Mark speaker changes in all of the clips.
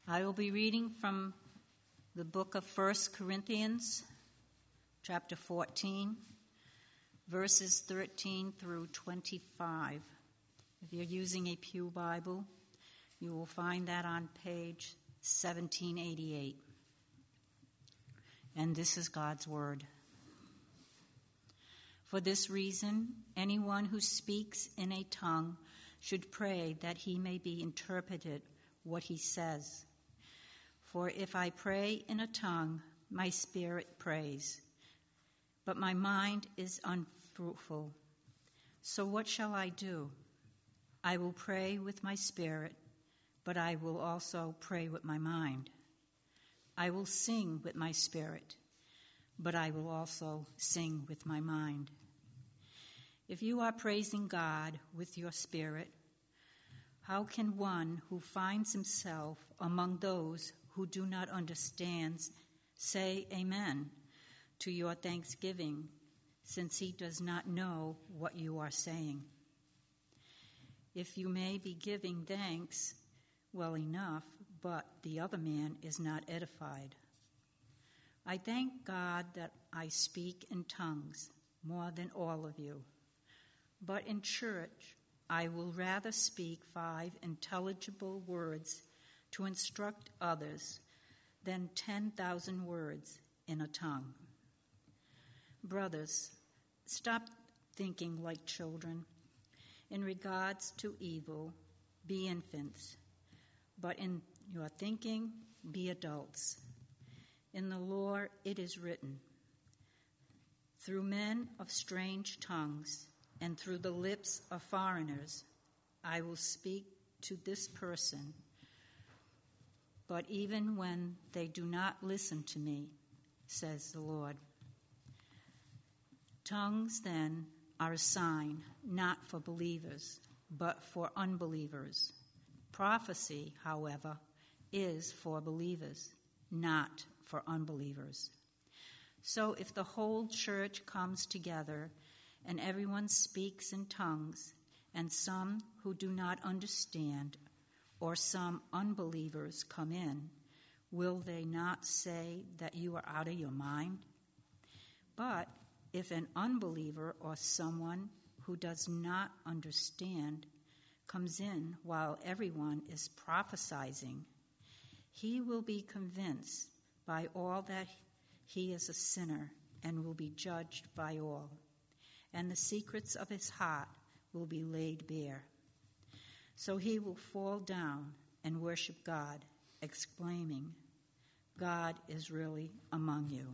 Speaker 1: I will be reading from the book of 1 Corinthians, chapter 14, verses 13 through 25. If you're using a Pew Bible, you will find that on page 1788. And this is God's word. For this reason, anyone who speaks in a tongue should pray that he may be interpreted what he says. For if I pray in a tongue, my spirit prays, but my mind is unfruitful. So what shall I do? I will pray with my spirit, but I will also pray with my mind. I will sing with my spirit, but I will also sing with my mind. If you are praising God with your spirit, how can one who finds himself among those who do not understand say amen to your thanksgiving, since he does not know what you are saying? If you may be giving thanks, well enough, but the other man is not edified. I thank God that I speak in tongues more than all of you. But in church, I will rather speak 5 intelligible words to instruct others than 10,000 words in a tongue. Brothers, stop thinking like children. In regards to evil, be infants, but in your thinking, be adults. In the law it is written, through men of strange tongues and through the lips of foreigners, I will speak to this person. But even when they do not listen to me, says the Lord. Tongues, then, are a sign not for believers, but for unbelievers. Prophecy, however, is for believers, not for unbelievers. So if the whole church comes together and everyone speaks in tongues, and some who do not understand or some unbelievers come in, will they not say that you are out of your mind? But if an unbeliever or someone who does not understand comes in while everyone is prophesying, he will be convinced by all that he is a sinner and will be judged by all, and the secrets of his heart will be laid bare. So he will fall down and worship God, exclaiming, God is really among you.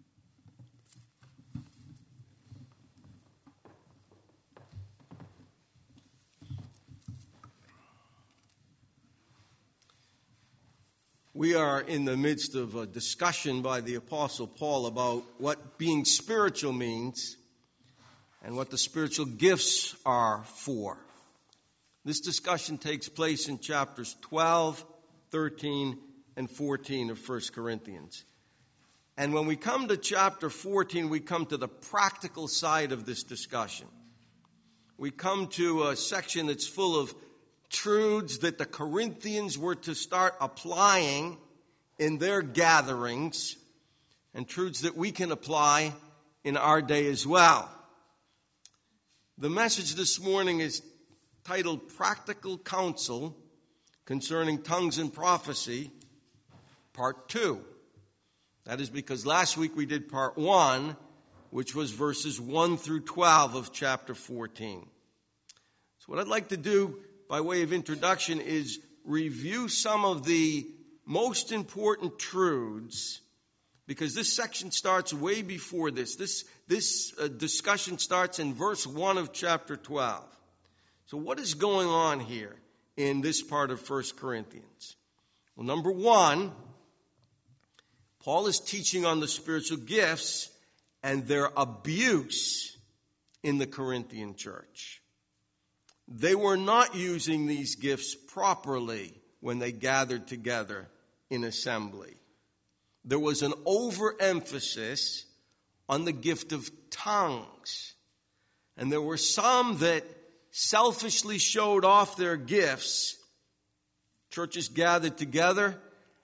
Speaker 2: We are in the midst of a discussion by the Apostle Paul about what being spiritual means and what the spiritual gifts are for. This discussion takes place in chapters 12, 13, and 14 of 1 Corinthians. And when we come to chapter 14, we come to the practical side of this discussion. We come to a section that's full of truths that the Corinthians were to start applying in their gatherings, and truths that we can apply in our day as well. The message this morning is titled Practical Counsel Concerning Tongues and Prophecy, Part 2. That is because last week we did Part 1, which was verses 1 through 12 of chapter 14. So what I'd like to do by way of introduction is review some of the most important truths, because this section starts way before this. This discussion starts in verse 1 of chapter 12. So what is going on here in this part of 1 Corinthians? Well, number one, Paul is teaching on the spiritual gifts and their abuse in the Corinthian church. They were not using these gifts properly when they gathered together in assembly. There was an overemphasis on the gift of tongues. And there were some that selfishly showed off their gifts. Churches gathered together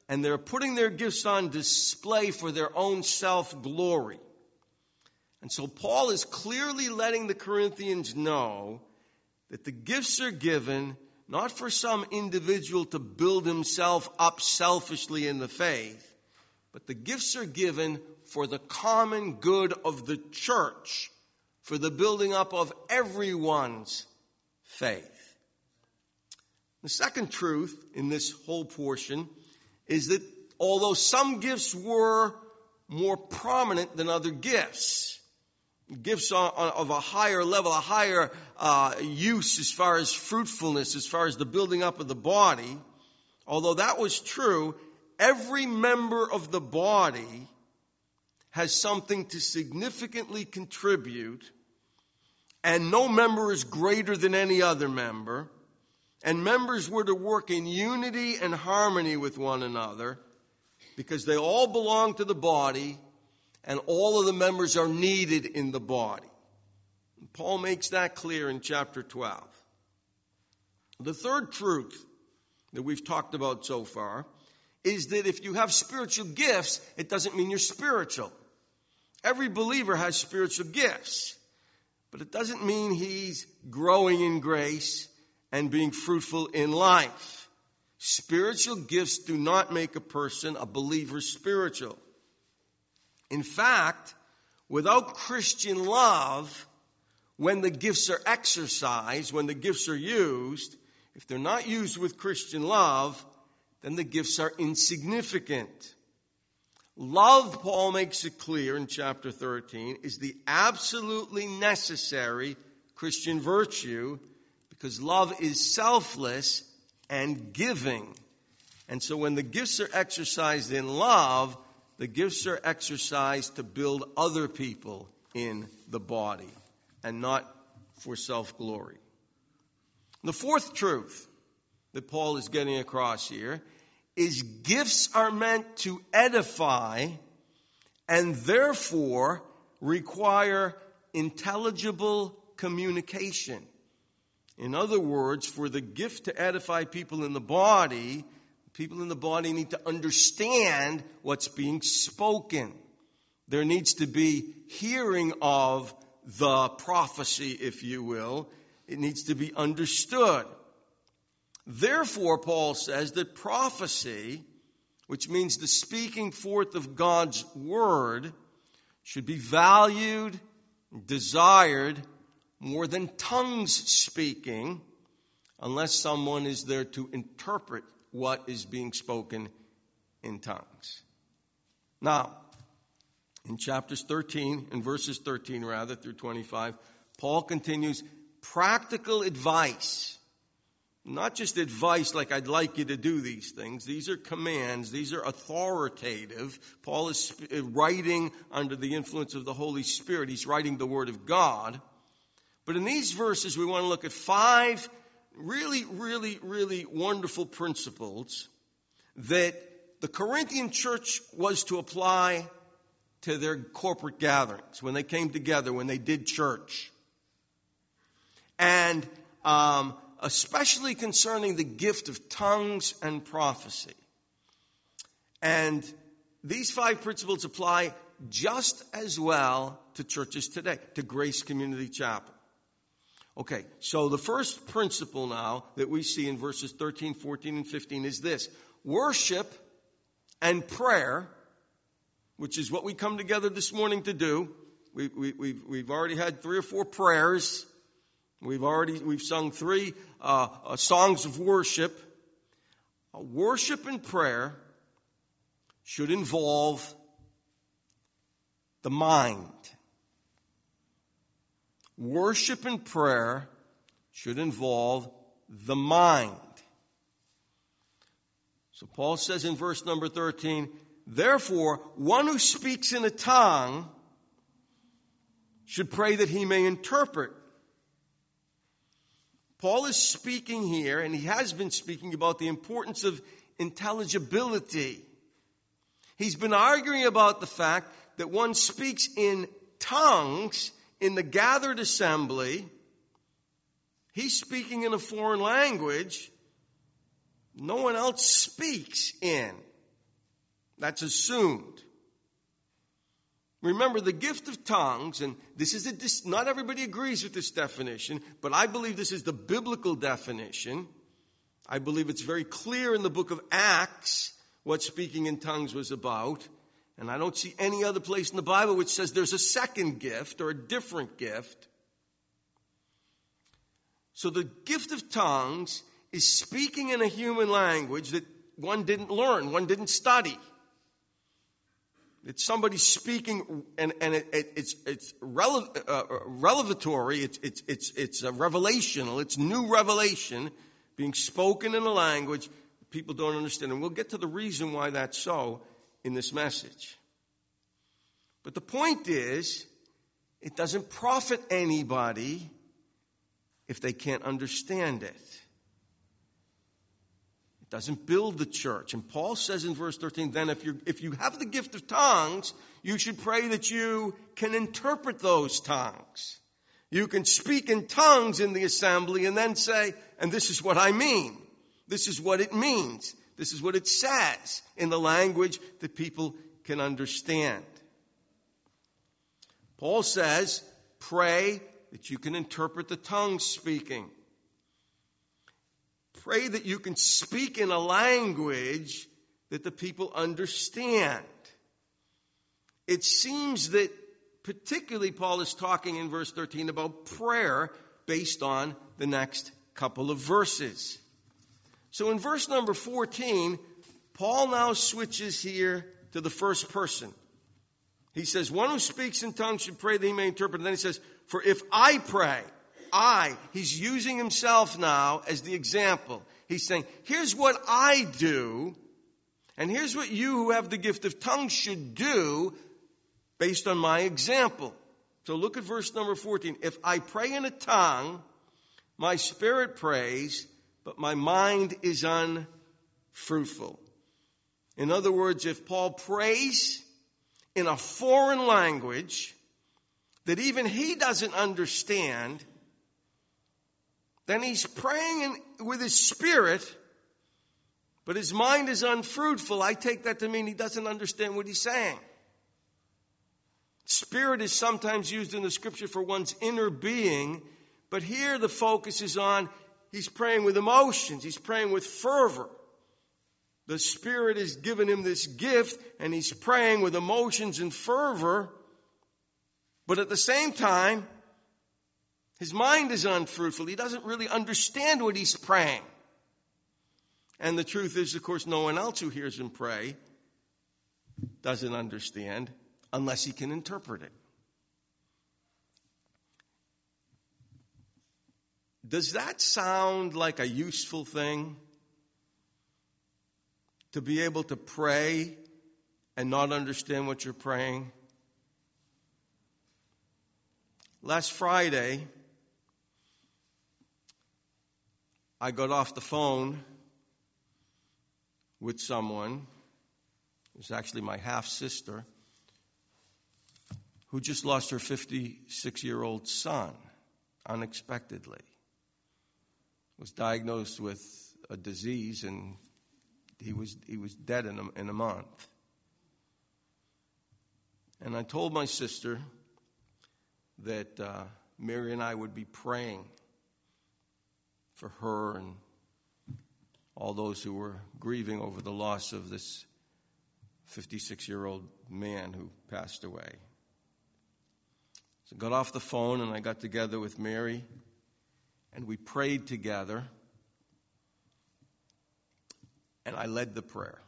Speaker 2: and they're putting their gifts on display for their own self-glory. And so Paul is clearly letting the Corinthians know that the gifts are given not for some individual to build himself up selfishly in the faith, but the gifts are given for the common good of the church, for the building up of everyone's faith. The second truth in this whole portion is that although some gifts were more prominent than other gifts, gifts of a higher level, a higher use as far as fruitfulness, as far as the building up of the body, although that was true, every member of the body has something to significantly contribute, and no member is greater than any other member, and members were to work in unity and harmony with one another because they all belong to the body and all of the members are needed in the body. And Paul makes that clear in chapter 12. The third truth that we've talked about so far is that if you have spiritual gifts, it doesn't mean you're spiritual. Every believer has spiritual gifts, but it doesn't mean he's growing in grace and being fruitful in life. Spiritual gifts do not make a person, a believer, spiritual. In fact, without Christian love, when the gifts are exercised, when the gifts are used, if they're not used with Christian love, then the gifts are insignificant. Love, Paul makes it clear in chapter 13, is the absolutely necessary Christian virtue because love is selfless and giving. And so when the gifts are exercised in love, the gifts are exercised to build other people in the body and not for self-glory. The fourth truth that Paul is getting across here is gifts are meant to edify and therefore require intelligible communication. In other words, for the gift to edify people in the body need to understand what's being spoken. There needs to be hearing of the prophecy, if you will. It needs to be understood. Therefore, Paul says that prophecy, which means the speaking forth of God's word, should be valued, desired, more than tongues speaking, unless someone is there to interpret what is being spoken in tongues. Now, in chapters 13, in verses 13 rather, through 25, Paul continues practical advice. Not just advice like I'd like you to do these things. These are commands. These are authoritative. Paul is writing under the influence of the Holy Spirit. He's writing the Word of God. But in these verses, we want to look at 5 really wonderful principles that the Corinthian church was to apply to their corporate gatherings, when they came together, when they did church. And especially concerning the gift of tongues and prophecy. And these 5 principles apply just as well to churches today, to Grace Community Chapel. Okay, so the first principle now that we see in verses 13, 14, and 15 is this. Worship and prayer, which is what we come together this morning to do. We've already had 3 or 4 prayers. We've sung 3 songs of worship. Worship and prayer should involve the mind. Worship and prayer should involve the mind. So Paul says in verse number 13, therefore, one who speaks in a tongue should pray that he may interpret. Paul is speaking here, and he has been speaking about the importance of intelligibility. He's been arguing about the fact that one speaks in tongues in the gathered assembly. He's speaking in a foreign language no one else speaks in. That's assumed. Remember, the gift of tongues, and not everybody agrees with this definition, but I believe this is the biblical definition. I believe it's very clear in the book of Acts what speaking in tongues was about. And I don't see any other place in the Bible which says there's a second gift or a different gift. So the gift of tongues is speaking in a human language that one didn't learn, one didn't study. It's somebody speaking, and it's revelatory. It's a revelational. It's new revelation being spoken in a language people don't understand. And we'll get to the reason why that's so in this message. But the point is, it doesn't profit anybody if they can't understand it. It doesn't build the church. And Paul says in verse 13, then if you have the gift of tongues, you should pray that you can interpret those tongues. You can speak in tongues in the assembly and then say, and this is what I mean. This is what it means. This is what it says in the language that people can understand. Paul says, pray that you can interpret the tongue speaking. Pray that you can speak in a language that the people understand. It seems that particularly Paul is talking in verse 13 about prayer based on the next couple of verses. So in verse number 14, Paul now switches here to the first person. He says, one who speaks in tongues should pray that he may interpret. And then he says, for if I pray, he's using himself now as the example. He's saying, here's what I do, and here's what you who have the gift of tongues should do based on my example. So look at verse number 14. If I pray in a tongue, my spirit prays, but my mind is unfruitful. In other words, if Paul prays in a foreign language that even he doesn't understand, then he's praying with his spirit, but his mind is unfruitful. I take that to mean he doesn't understand what he's saying. Spirit is sometimes used in the scripture for one's inner being, but here the focus is on he's praying with emotions. He's praying with fervor. The Spirit has given him this gift, and he's praying with emotions and fervor. But at the same time, his mind is unfruitful. He doesn't really understand what he's praying. And the truth is, of course, no one else who hears him pray doesn't understand unless he can interpret it. Does that sound like a useful thing? To be able to pray and not understand what you're praying? Last Friday, I got off the phone with someone. It was actually my half-sister who just lost her 56-year-old son unexpectedly. Was diagnosed with a disease, and he was dead in a month. And I told my sister that Mary and I would be praying for her and all those who were grieving over the loss of this 56-year-old man who passed away. So I got off the phone and I got together with Mary and we prayed together. And I led the prayer.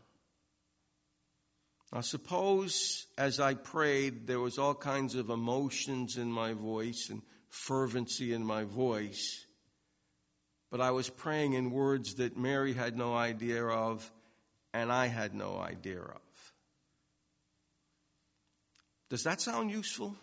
Speaker 2: Now suppose as I prayed there was all kinds of emotions in my voice and fervency in my voice, but I was praying in words that Mary had no idea of and I had no idea of. Does that sound useful?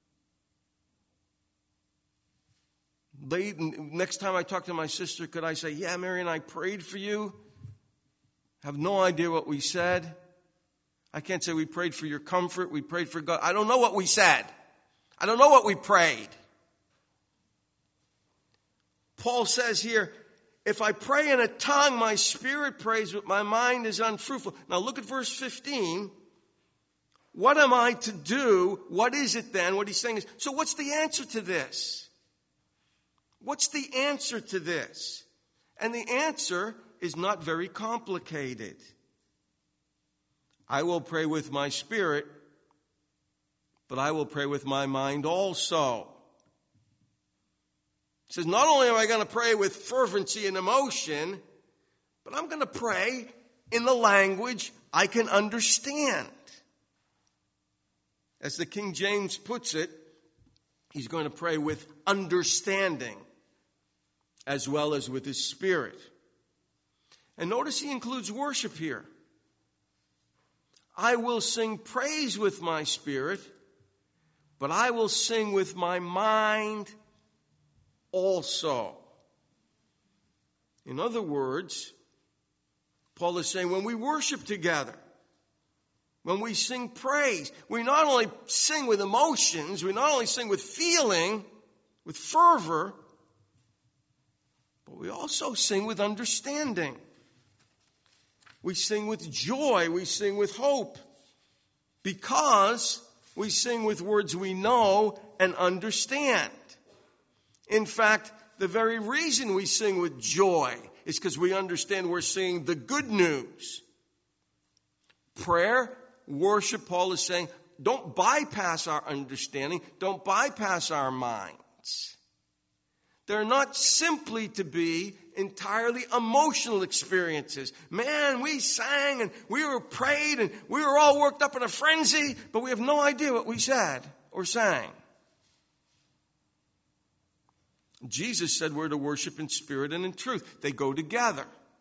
Speaker 2: Next time I talk to my sister, could I say, yeah, Mary and I prayed for you? Have no idea what we said. I can't say we prayed for your comfort. We prayed for God. I don't know what we said. I don't know what we prayed. Paul says here, If I pray in a tongue, my spirit prays, but my mind is unfruitful. Now look at verse 15. What am I to do? What is it then? What he's saying is, so what's the answer to this? What's the answer to this? And the answer is not very complicated. I will pray with my spirit, but I will pray with my mind also. It says, not only am I going to pray with fervency and emotion, but I'm going to pray in the language I can understand. As the King James puts it, he's going to pray with understanding as well as with his spirit. And notice he includes worship here. I will sing praise with my spirit, but I will sing with my mind also. In other words, Paul is saying when we worship together, when we sing praise, we not only sing with emotions, we not only sing with feeling, with fervor, but we also sing with understanding. We sing with joy, we sing with hope, because we sing with words we know and understand. In fact, the very reason we sing with joy is because we understand we're singing the good news. Prayer, worship, Paul is saying, don't bypass our understanding, don't bypass our minds. They're not simply to be entirely emotional experiences. Man, we sang and we were prayed and we were all worked up in a frenzy, but we have no idea what we said or sang. Jesus said we're to worship in spirit and in truth. They go together.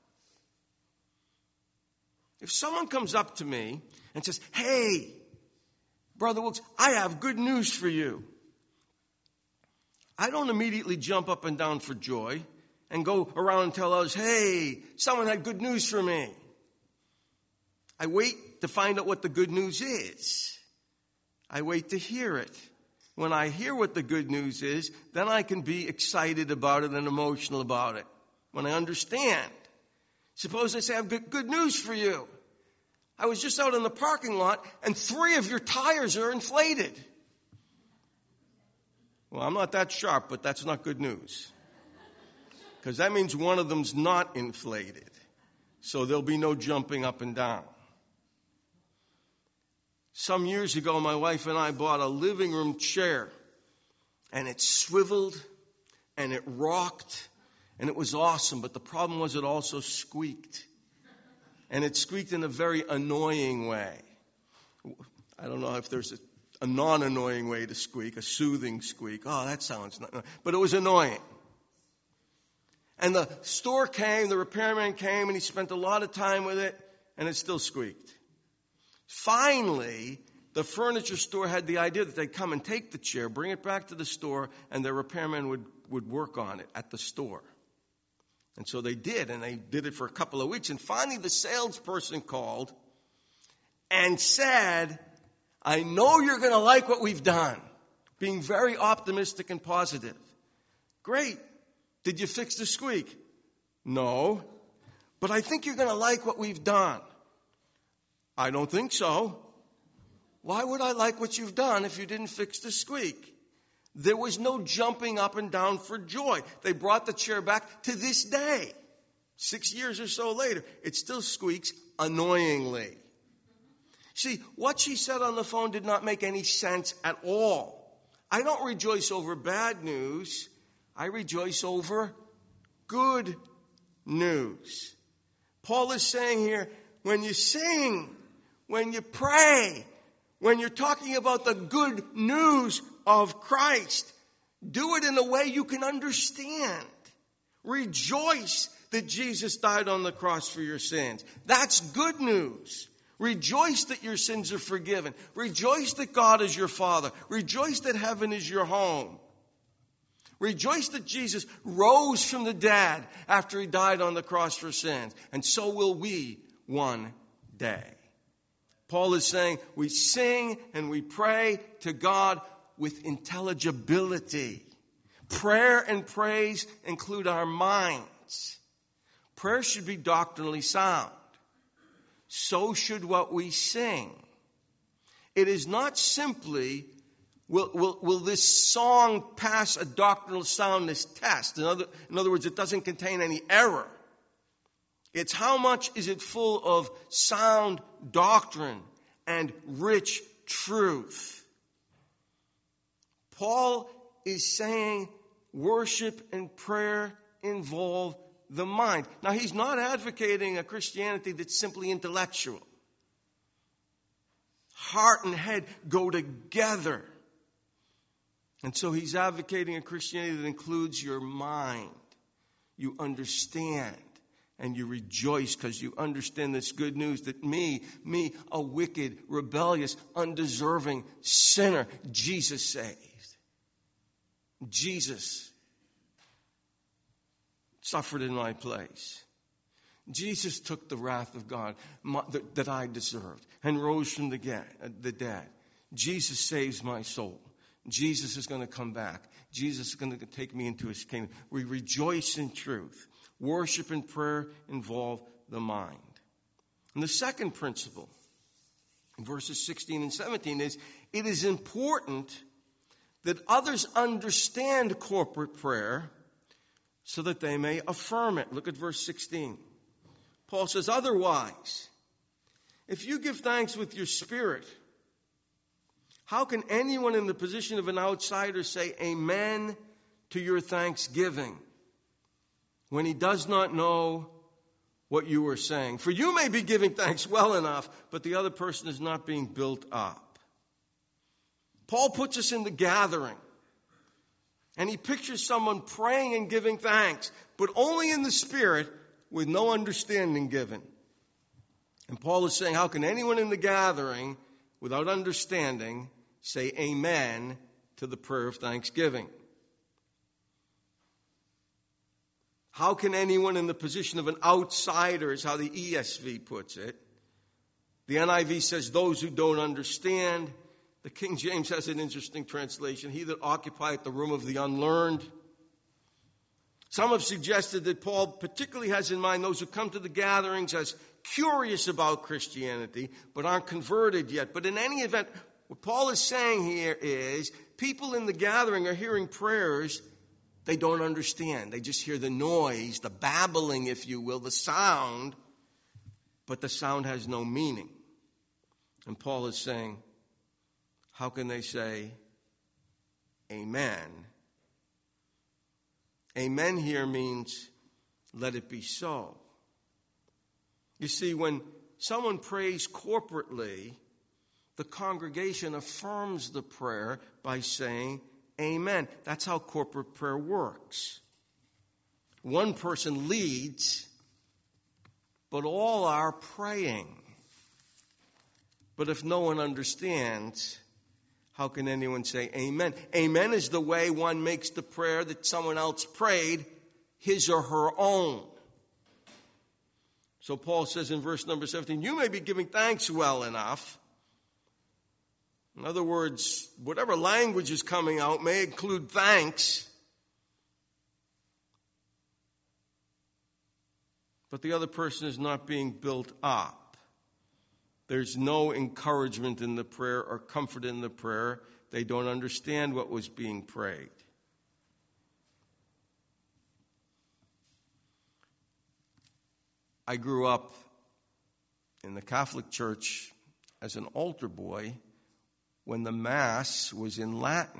Speaker 2: If someone comes up to me and says, hey, Brother Wilkes, I have good news for you, I don't immediately jump up and down for joy and go around and tell others, hey, someone had good news for me. I wait to find out what the good news is. I wait to hear it. When I hear what the good news is, then I can be excited about it and emotional about it. When I understand. Suppose I say, I have good news for you. I was just out in the parking lot and 3 of your tires are inflated. Well, I'm not that sharp, but that's not good news. Because that means one of them's not inflated. So there'll be no jumping up and down. Some years ago, my wife and I bought a living room chair. And it swiveled and it rocked and it was awesome. But the problem was it also squeaked. And it squeaked in a very annoying way. I don't know if there's a non-annoying way to squeak, a soothing squeak. Oh, that sounds not, but it was annoying. And the store came, the repairman came, and he spent a lot of time with it, and it still squeaked. Finally, the furniture store had the idea that they'd come and take the chair, bring it back to the store, and the repairman would work on it at the store. And so they did, and they did it for a couple of weeks. And finally, the salesperson called and said, I know you're going to like what we've done. Being very optimistic and positive. Great. Did you fix the squeak? No. But I think you're going to like what we've done. I don't think so. Why would I like what you've done if you didn't fix the squeak? There was no jumping up and down for joy. They brought the chair back to this day. 6 years or so later, it still squeaks annoyingly. See, what she said on the phone did not make any sense at all. I don't rejoice over bad news. I rejoice over good news. Paul is saying here, when you sing, when you pray, when you're talking about the good news of Christ, do it in a way you can understand. Rejoice that Jesus died on the cross for your sins. That's good news. Rejoice that your sins are forgiven. Rejoice that God is your Father. Rejoice that heaven is your home. Rejoice that Jesus rose from the dead after he died on the cross for sins. And so will we one day. Paul is saying we sing and we pray to God with intelligibility. Prayer and praise include our minds. Prayer should be doctrinally sound. So should what we sing. It is not simply, will this song pass a doctrinal soundness test? In other words, it doesn't contain any error. It's how much is it full of sound doctrine and rich truth. Paul is saying worship and prayer involve the mind. Now, he's not advocating a Christianity that's simply intellectual. Heart and head go together. And so he's advocating a Christianity that includes your mind. You understand and you rejoice because you understand this good news that me, a wicked, rebellious, undeserving sinner, Jesus saved. Jesus suffered in my place. Jesus took the wrath of God that I deserved and rose from the dead. Jesus saves my soul. Jesus is going to come back. Jesus is going to take me into his kingdom. We rejoice in truth. Worship and prayer involve the mind. And the second principle, in verses 16 and 17, is it is important that others understand corporate prayer so that they may affirm it. Look at verse 16. Paul says, otherwise, if you give thanks with your spirit, how can anyone in the position of an outsider say amen to your thanksgiving when he does not know what you are saying? For you may be giving thanks well enough, but the other person is not being built up. Paul puts us in the gathering, and he pictures someone praying and giving thanks, but only in the spirit with no understanding given. And Paul is saying, how can anyone in the gathering, without understanding, say amen to the prayer of thanksgiving? How can anyone in the position of an outsider, is how the ESV puts it. The NIV says those who don't understand. The King James has an interesting translation. He that occupieth the room of the unlearned. Some have suggested that Paul particularly has in mind those who come to the gatherings as curious about Christianity, but aren't converted yet. But in any event, what Paul is saying here is people in the gathering are hearing prayers they don't understand. They just hear the noise, the babbling, if you will, the sound, but the sound has no meaning. And Paul is saying, how can they say amen? Amen here means let it be so. You see, when someone prays corporately, the congregation affirms the prayer by saying amen. That's how corporate prayer works. One person leads, but all are praying. But if no one understands, how can anyone say amen? Amen is the way one makes the prayer that someone else prayed his or her own. So Paul says in verse number 17, you may be giving thanks well enough. In other words, whatever language is coming out may include thanks. But the other person is not being built up. There's no encouragement in the prayer or comfort in the prayer. They don't understand what was being prayed. I grew up in the Catholic Church as an altar boy when the Mass was in Latin.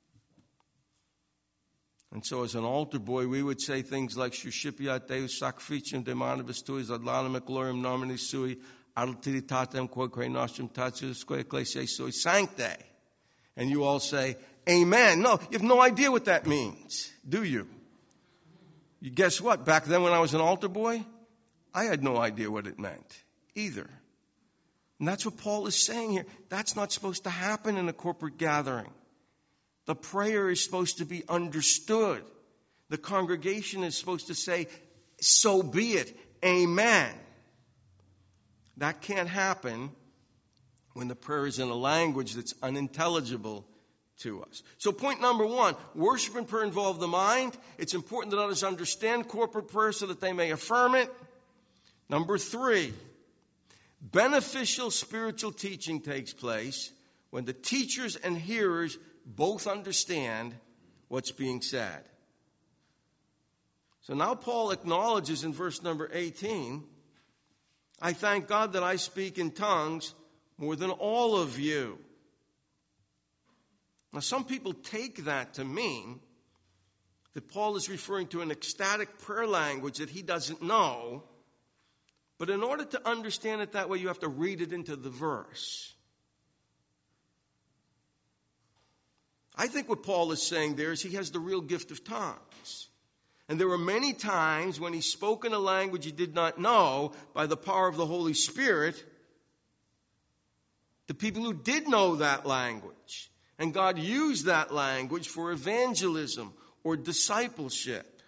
Speaker 2: And so as an altar boy, we would say things like, Suscipiat Deus sacrificium de manibus tuis ad lanam et gloriam nomini sui, Altiritatem quoque nostrum tatiusque ecclesiae sui sancte. And you all say, amen. No, you have no idea what that means, do you? You guess what? Back then when I was an altar boy, I had no idea what it meant either. And that's what Paul is saying here. That's not supposed to happen in a corporate gathering. The prayer is supposed to be understood. The congregation is supposed to say, so be it, amen. That can't happen when the prayer is in a language that's unintelligible to us. So point number one, worship and prayer involve the mind. It's important that others understand corporate prayer so that they may affirm it. Number three, beneficial spiritual teaching takes place when the teachers and hearers both understand what's being said. So now Paul acknowledges in verse number 18, I thank God that I speak in tongues more than all of you. Now, some people take that to mean that Paul is referring to an ecstatic prayer language that he doesn't know. But in order to understand it that way, you have to read it into the verse. I think what Paul is saying there is he has the real gift of tongues. And there were many times when he spoke in a language he did not know by the power of the Holy Spirit, the people who did know that language. And God used that language for evangelism or discipleship.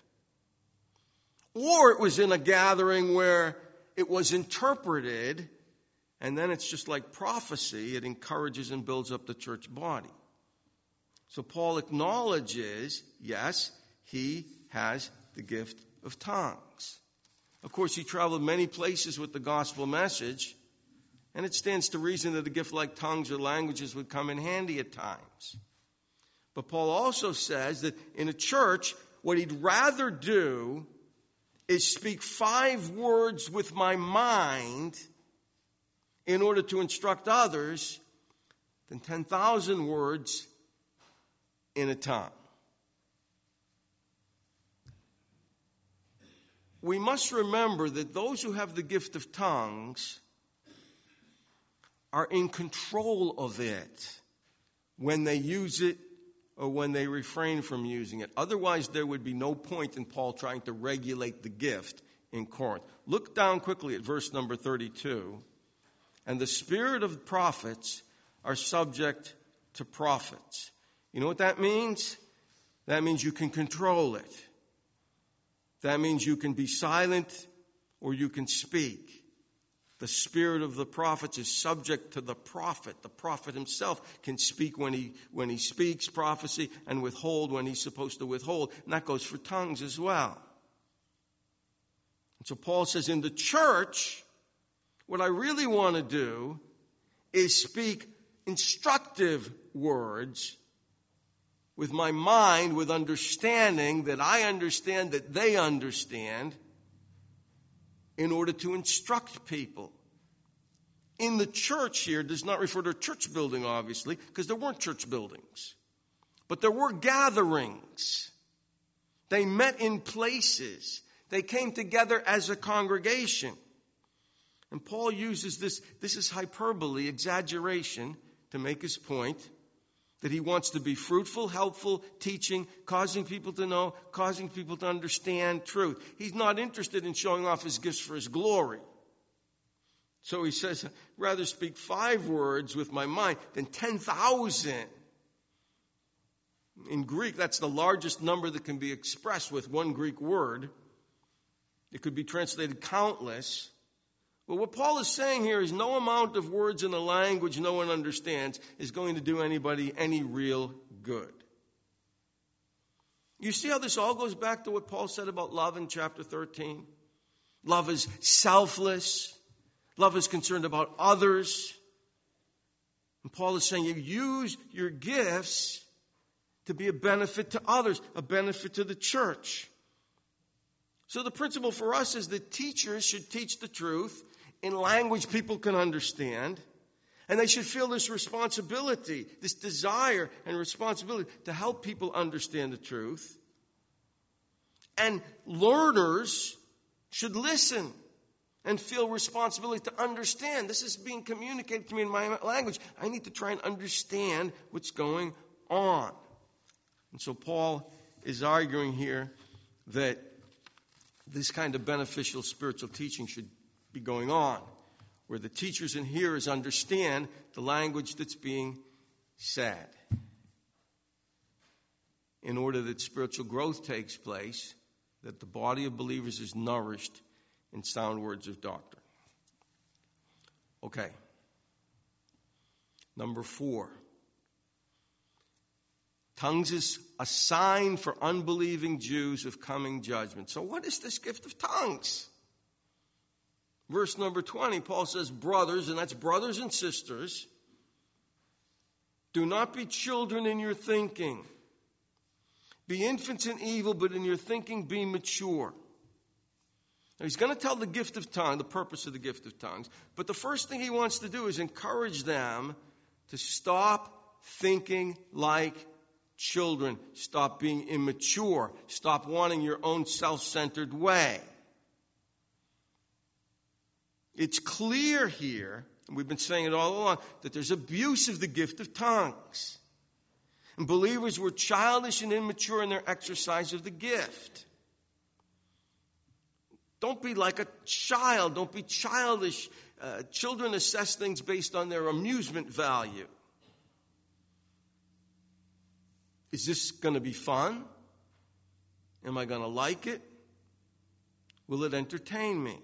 Speaker 2: Or it was in a gathering where it was interpreted, and then it's just like prophecy. It encourages and builds up the church body. So Paul acknowledges, yes, he has the gift of tongues. Of course, he traveled many places with the gospel message, and it stands to reason that a gift like tongues or languages would come in handy at times. But Paul also says that in a church, what he'd rather do is speak 5 words with my mind in order to instruct others than 10,000 words in a tongue. We must remember that those who have the gift of tongues are in control of it when they use it or when they refrain from using it. Otherwise, there would be no point in Paul trying to regulate the gift in Corinth. Look down quickly at verse number 32. And the spirit of prophets are subject to prophets. You know what that means? That means you can control it. That means you can be silent or you can speak. The spirit of the prophets is subject to the prophet. The prophet himself can speak when he speaks prophecy and withhold when he's supposed to withhold. And that goes for tongues as well. And so Paul says, in the church, what I really want to do is speak instructive words with my mind, with understanding that I understand that they understand, in order to instruct people. In the church here does not refer to a church building, obviously, because there weren't church buildings. But there were gatherings. They met in places. They came together as a congregation. And Paul uses this is hyperbole, exaggeration, to make his point that he wants to be fruitful, helpful, teaching, causing people to know, causing people to understand truth. He's not interested in showing off his gifts for his glory. So he says, rather speak 5 words with my mind than 10,000. In Greek, that's the largest number that can be expressed with one Greek word. It could be translated countless. But what Paul is saying here is no amount of words in a language no one understands is going to do anybody any real good. You see how this all goes back to what Paul said about love in chapter 13? Love is selfless. Love is concerned about others. And Paul is saying you use your gifts to be a benefit to others, a benefit to the church. So the principle for us is that teachers should teach the truth in language people can understand. And they should feel this responsibility, this desire and responsibility to help people understand the truth. And learners should listen and feel responsibility to understand. This is being communicated to me in my language. I need to try and understand what's going on. And so Paul is arguing here that this kind of beneficial spiritual teaching should be going on, where the teachers and hearers understand the language that's being said. In order that spiritual growth takes place, that the body of believers is nourished in sound words of doctrine. Okay. Number 4. Tongues is a sign for unbelieving Jews of coming judgment. So what is this gift of tongues? Verse number 20, Paul says, brothers, and that's brothers and sisters, do not be children in your thinking. Be infants in evil, but in your thinking be mature. Now, he's going to tell the gift of tongue, the purpose of the gift of tongues. But the first thing he wants to do is encourage them to stop thinking like children. Stop being immature. Stop wanting your own self-centered way. It's clear here, and we've been saying it all along, that there's abuse of the gift of tongues. And believers were childish and immature in their exercise of the gift. Don't be like a child. Don't be childish. Children assess things based on their amusement value. Is this going to be fun? Am I going to like it? Will it entertain me?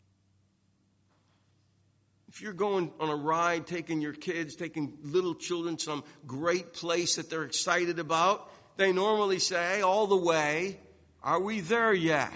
Speaker 2: If you're going on a ride, taking your kids, taking little children to some great place that they're excited about, they normally say all the way, are we there yet?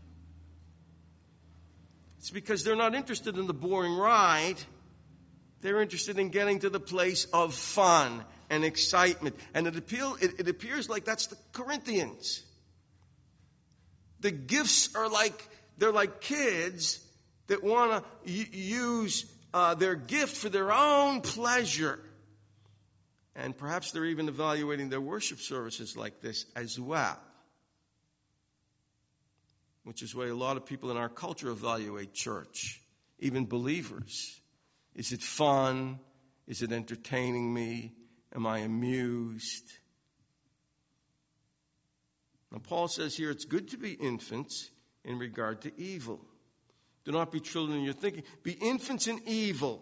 Speaker 2: It's because they're not interested in the boring ride. They're interested in getting to the place of fun and excitement. And it appears like that's the Corinthians. The gifts are they're like kids that want to use their gift for their own pleasure. And perhaps they're even evaluating their worship services like this as well. Which is the way a lot of people in our culture evaluate church, even believers. Is it fun? Is it entertaining me? Am I amused? Now, Paul says here it's good to be infants in regard to evil. Do not be children in your thinking. Be infants in evil.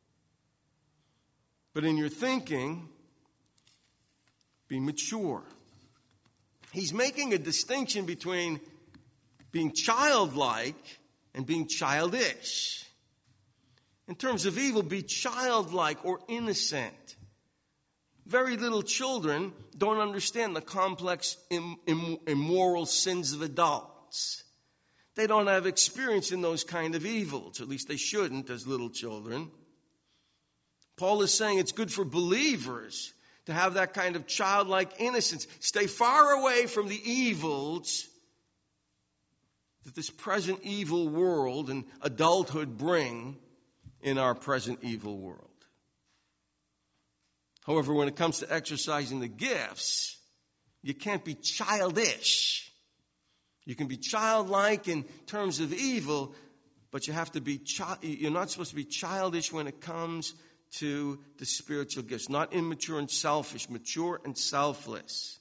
Speaker 2: But in your thinking, be mature. He's making a distinction between being childlike and being childish. In terms of evil, be childlike or innocent. Very little children don't understand the complex, immoral sins of adults. They don't have experience in those kind of evils. At least they shouldn't as little children. Paul is saying it's good for believers to have that kind of childlike innocence. Stay far away from the evils that this present evil world and adulthood bring in our present evil world. However, when it comes to exercising the gifts, you can't be childish. You can be childlike in terms of evil, but you have to be you're not supposed to be childish when it comes to the spiritual gifts. Not immature and selfish, mature and selfless.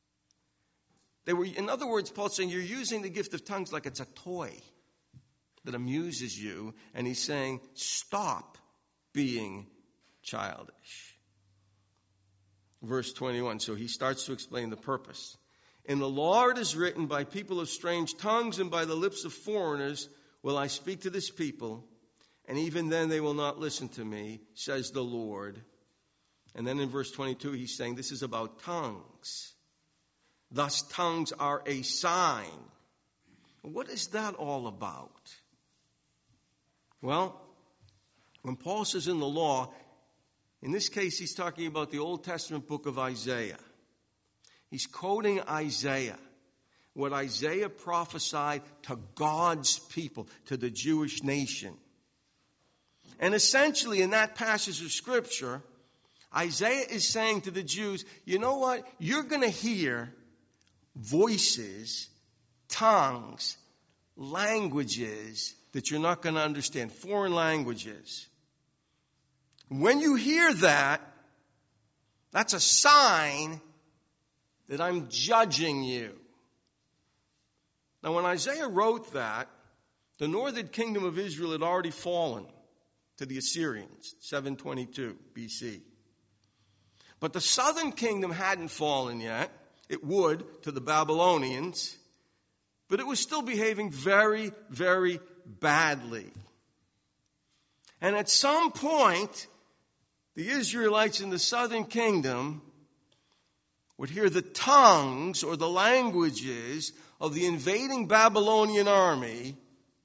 Speaker 2: In other words, Paul's saying you're using the gift of tongues like it's a toy that amuses you, and he's saying stop being childish. Verse 21, so he starts to explain the purpose. In the law it is written, by people of strange tongues and by the lips of foreigners will I speak to this people, and even then they will not listen to me, says the Lord. And then in verse 22 he's saying this is about tongues. Thus tongues are a sign. What is that all about? Well, when Paul says in the law, in this case he's talking about the Old Testament book of Isaiah. He's quoting Isaiah, what Isaiah prophesied to God's people, to the Jewish nation. And essentially in that passage of Scripture, Isaiah is saying to the Jews, you know what? You're going to hear voices, tongues, languages that you're not going to understand, foreign languages. When you hear that, that's a sign that I'm judging you. Now, when Isaiah wrote that, the northern kingdom of Israel had already fallen to the Assyrians, 722 BC. But the southern kingdom hadn't fallen yet. It would to the Babylonians, but it was still behaving very, very badly. And at some point, the Israelites in the southern kingdom would hear the tongues or the languages of the invading Babylonian army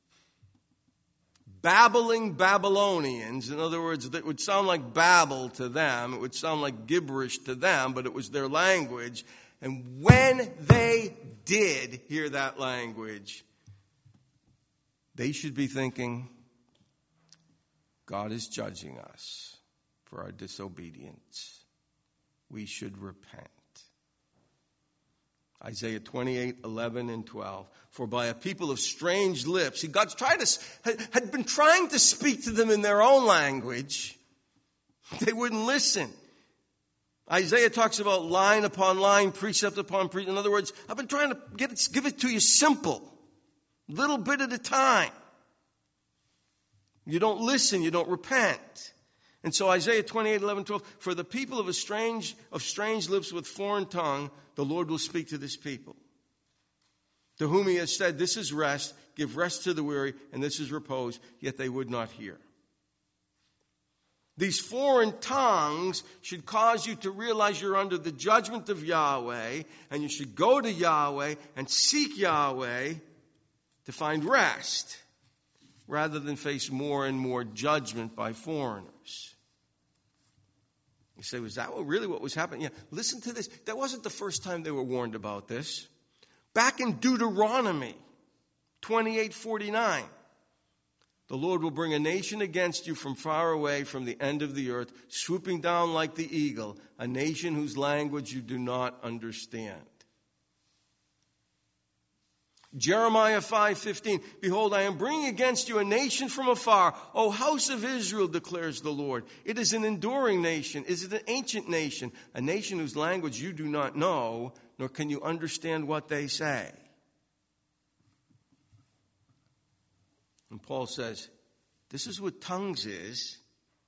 Speaker 2: babbling Babylonians. In other words, it would sound like babble to them. It would sound like gibberish to them, but it was their language. And when they did hear that language, they should be thinking, God is judging us for our disobedience. We should repent. Isaiah 28, 11 and 12. For by a people of strange lips, see, God had been trying to speak to them in their own language. They wouldn't listen. Isaiah talks about line upon line, precept upon precept. In other words, I've been trying to give it to you simple, little bit at a time. You don't listen, you don't repent. And so Isaiah 28, 11, 12, for the people of strange lips with foreign tongue, the Lord will speak to this people, to whom he has said, this is rest, give rest to the weary, and this is repose, yet they would not hear. These foreign tongues should cause you to realize you're under the judgment of Yahweh, and you should go to Yahweh and seek Yahweh to find rest, rather than face more and more judgment by foreigners. You say, was that really what was happening? Yeah, listen to this. That wasn't the first time they were warned about this. Back in Deuteronomy 28:49, the Lord will bring a nation against you from far away, from the end of the earth, swooping down like the eagle, a nation whose language you do not understand. Jeremiah 5:15, behold, I am bringing against you a nation from afar, O house of Israel, declares the Lord. It is an enduring nation. It is an ancient nation, a nation whose language you do not know, nor can you understand what they say. And Paul says, this is what tongues is.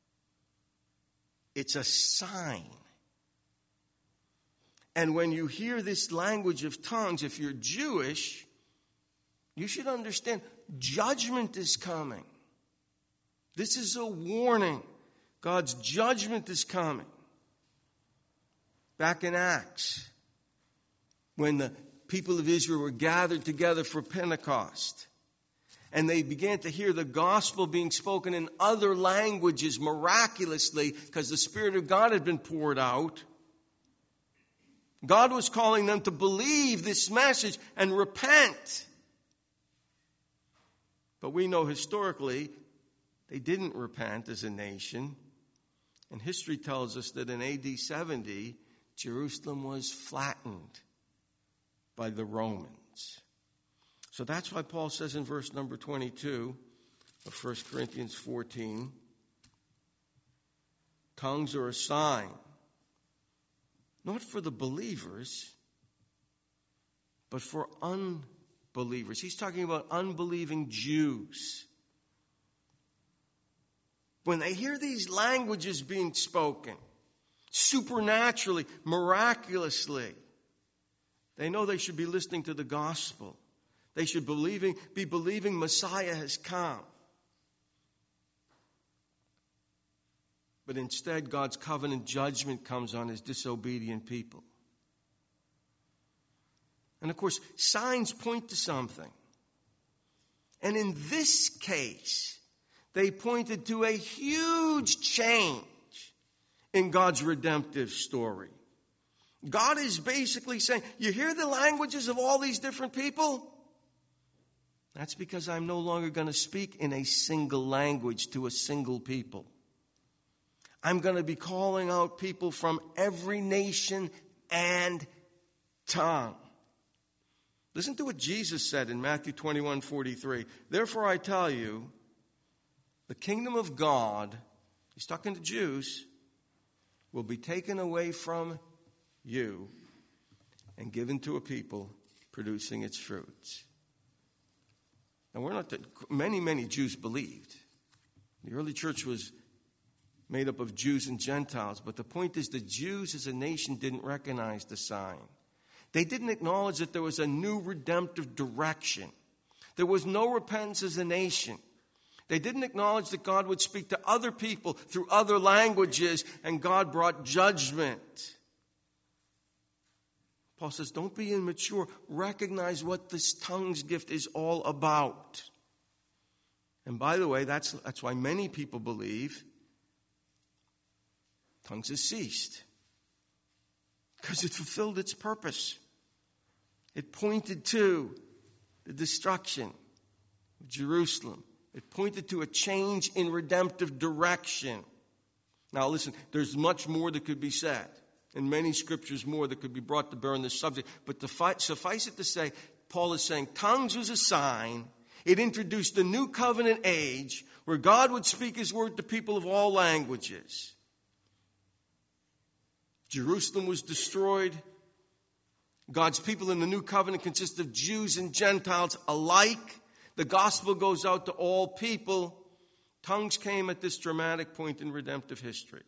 Speaker 2: It's a sign. And when you hear this language of tongues, if you're Jewish, you should understand judgment is coming. This is a warning. God's judgment is coming. Back in Acts, when the people of Israel were gathered together for Pentecost, and they began to hear the gospel being spoken in other languages miraculously because the Spirit of God had been poured out, God was calling them to believe this message and repent. But we know historically they didn't repent as a nation. And history tells us that in AD 70, Jerusalem was flattened by the Romans. So that's why Paul says in verse number 22 of 1 Corinthians 14, tongues are a sign, not for the believers, but for unbelievers. He's talking about unbelieving Jews. When they hear these languages being spoken, supernaturally, miraculously, they know they should be listening to the gospel. They should be believing Messiah has come. But instead, God's covenant judgment comes on his disobedient people. And of course, signs point to something. And in this case, they pointed to a huge change in God's redemptive story. God is basically saying, you hear the languages of all these different people? That's because I'm no longer going to speak in a single language to a single people. I'm going to be calling out people from every nation and tongue. Listen to what Jesus said in Matthew 21:43. Therefore I tell you, the kingdom of God, he's talking to Jews, will be taken away from you and given to a people producing its fruits. Now, many Jews believed. The early church was made up of Jews and Gentiles, but the point is the Jews as a nation didn't recognize the sign. They didn't acknowledge that there was a new redemptive direction. There was no repentance as a nation. They didn't acknowledge that God would speak to other people through other languages, and God brought judgment. Paul says, don't be immature. Recognize what this tongues gift is all about. And by the way, that's why many people believe tongues has ceased. Because it fulfilled its purpose. It pointed to the destruction of Jerusalem. It pointed to a change in redemptive direction. Now listen, there's much more that could be said. And many scriptures more that could be brought to bear on this subject. But suffice it to say, Paul is saying tongues was a sign. It introduced the new covenant age where God would speak his word to people of all languages. Jerusalem was destroyed. God's people in the new covenant consist of Jews and Gentiles alike. The gospel goes out to all people. Tongues came at this dramatic point in redemptive history.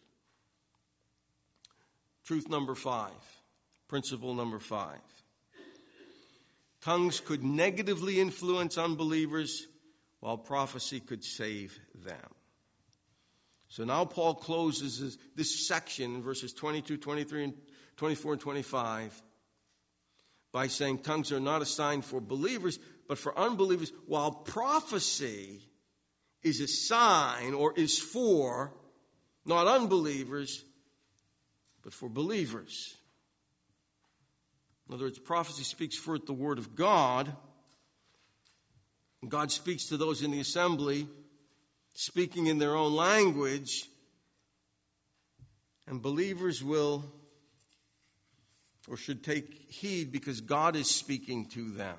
Speaker 2: Truth number 5. Principle number 5. Tongues could negatively influence unbelievers, while prophecy could save them. So now Paul closes this section in verses 22, 23, and 24, and 25 by saying tongues are not a sign for believers, but for unbelievers, while prophecy is a sign or is for not unbelievers, but for believers. In other words, prophecy speaks forth the word of God. And God speaks to those in the assembly, speaking in their own language. And believers will or should take heed because God is speaking to them.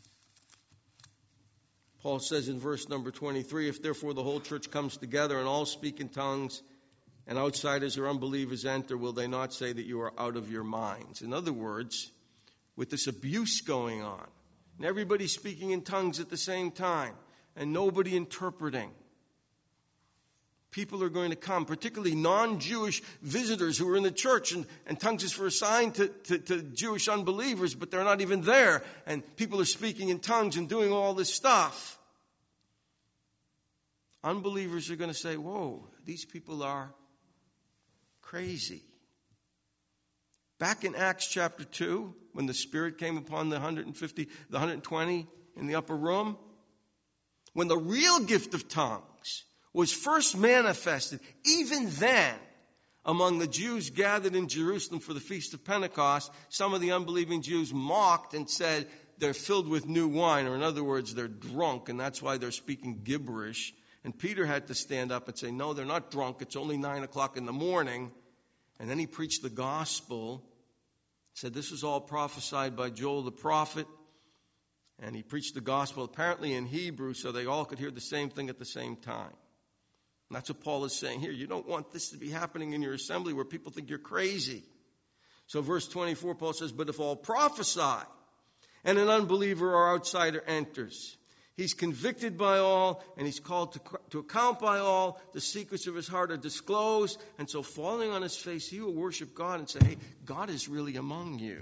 Speaker 2: Paul says in verse number 23, if therefore the whole church comes together and all speak in tongues, and outsiders or unbelievers enter, will they not say that you are out of your minds? In other words, with this abuse going on, and everybody speaking in tongues at the same time, and nobody interpreting, people are going to come, particularly non-Jewish visitors who are in the church, and tongues is for a sign to Jewish unbelievers, but they're not even there, and people are speaking in tongues and doing all this stuff. Unbelievers are going to say, whoa, these people are crazy. Back in Acts chapter 2, when the Spirit came upon the 150, the 120 in the upper room, when the real gift of tongues was first manifested, even then, among the Jews gathered in Jerusalem for the Feast of Pentecost, some of the unbelieving Jews mocked and said they're filled with new wine, or in other words, they're drunk, and that's why they're speaking gibberish. And Peter had to stand up and say, no, they're not drunk. It's only 9 o'clock in the morning. And then he preached the gospel. Said this was all prophesied by Joel the prophet. And he preached the gospel apparently in Hebrew so they all could hear the same thing at the same time. And that's what Paul is saying here. You don't want this to be happening in your assembly where people think you're crazy. So verse 24, Paul says, but if all prophesy and an unbeliever or outsider enters, he's convicted by all, and he's called to account by all. The secrets of his heart are disclosed. And so falling on his face, he will worship God and say, hey, God is really among you.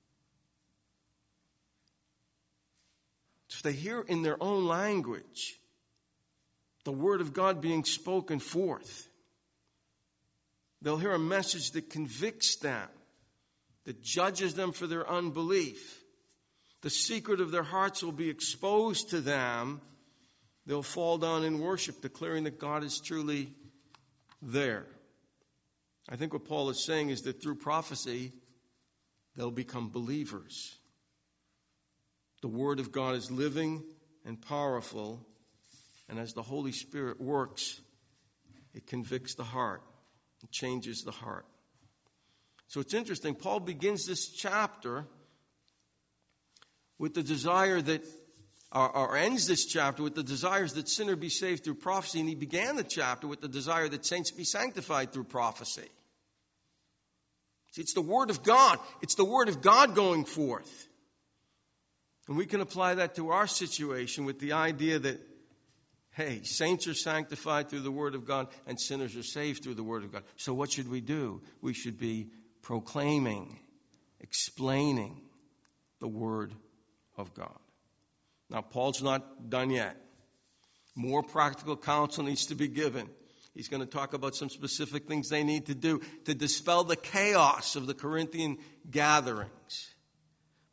Speaker 2: If they hear in their own language the word of God being spoken forth, they'll hear a message that convicts them, that judges them for their unbelief. The secret of their hearts will be exposed to them. They'll fall down in worship, declaring that God is truly there. I think what Paul is saying is that through prophecy, they'll become believers. The Word of God is living and powerful, and as the Holy Spirit works, it convicts the heart. It changes the heart. So it's interesting. Paul begins this chapter with the desire that, or ends this chapter with the desires that sinner be saved through prophecy, and he began the chapter with the desire that saints be sanctified through prophecy. See, it's the Word of God. It's the Word of God going forth. And we can apply that to our situation with the idea that, hey, saints are sanctified through the Word of God and sinners are saved through the Word of God. So what should we do? We should be proclaiming, explaining the Word of God. Now, Paul's not done yet. More practical counsel needs to be given. He's going to talk about some specific things they need to do to dispel the chaos of the Corinthian gatherings.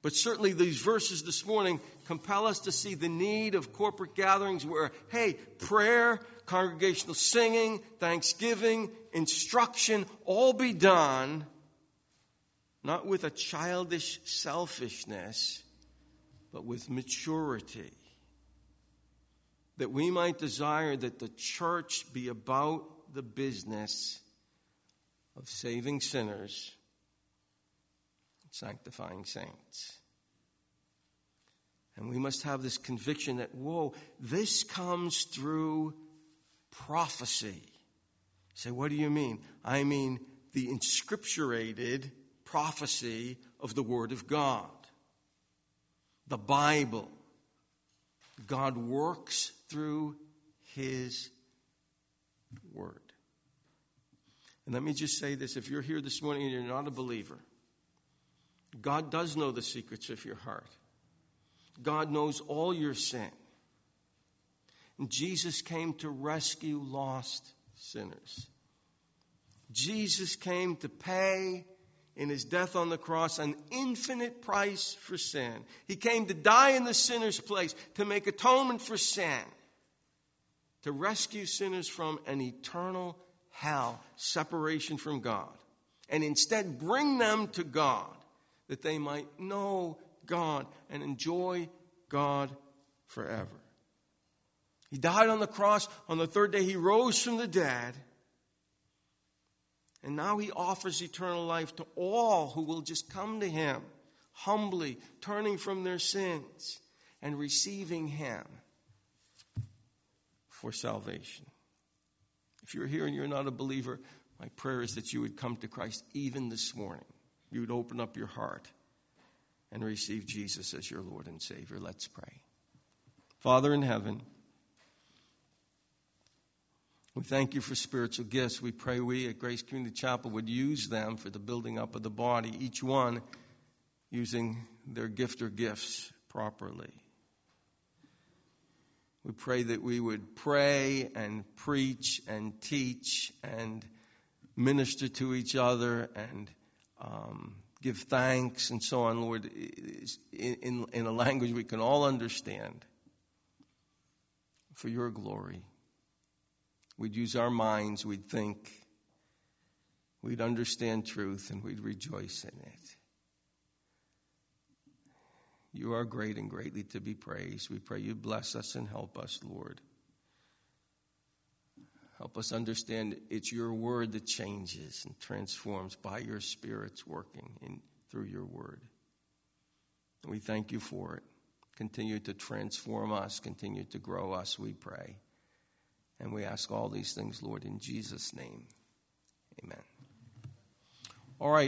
Speaker 2: But certainly these verses this morning compel us to see the need of corporate gatherings where, hey, prayer, congregational singing, thanksgiving, instruction, all be done, not with a childish selfishness, but with maturity. That we might desire that the church be about the business of saving sinners, sanctifying saints. And we must have this conviction that, whoa, this comes through prophecy. You say, what do you mean? I mean the inscripturated prophecy of the Word of God. The Bible. God works through His Word. And let me just say this. If you're here this morning and you're not a believer, God does know the secrets of your heart. God knows all your sin. And Jesus came to rescue lost sinners. Jesus came to pay in his death on the cross an infinite price for sin. He came to die in the sinner's place, to make atonement for sin, to rescue sinners from an eternal hell, separation from God, and instead bring them to God, that they might know God and enjoy God forever. He died on the cross. On the third day, he rose from the dead. And now he offers eternal life to all who will just come to him, humbly turning from their sins and receiving him for salvation. If you're here and you're not a believer, my prayer is that you would come to Christ even this morning. You would open up your heart and receive Jesus as your Lord and Savior. Let's pray. Father in heaven, we thank you for spiritual gifts. We pray we at Grace Community Chapel would use them for the building up of the body, each one using their gift or gifts properly. We pray that we would pray and preach and teach and minister to each other and give thanks and so on, Lord, in a language we can all understand for your glory. We'd use our minds, we'd think, we'd understand truth, and we'd rejoice in it. You are great and greatly to be praised. We pray you bless us and help us, Lord. Help us understand it's your word that changes and transforms by your Spirit's working through your word. And we thank you for it. Continue to transform us, continue to grow us, we pray. And we ask all these things, Lord, in Jesus' name. Amen. All right.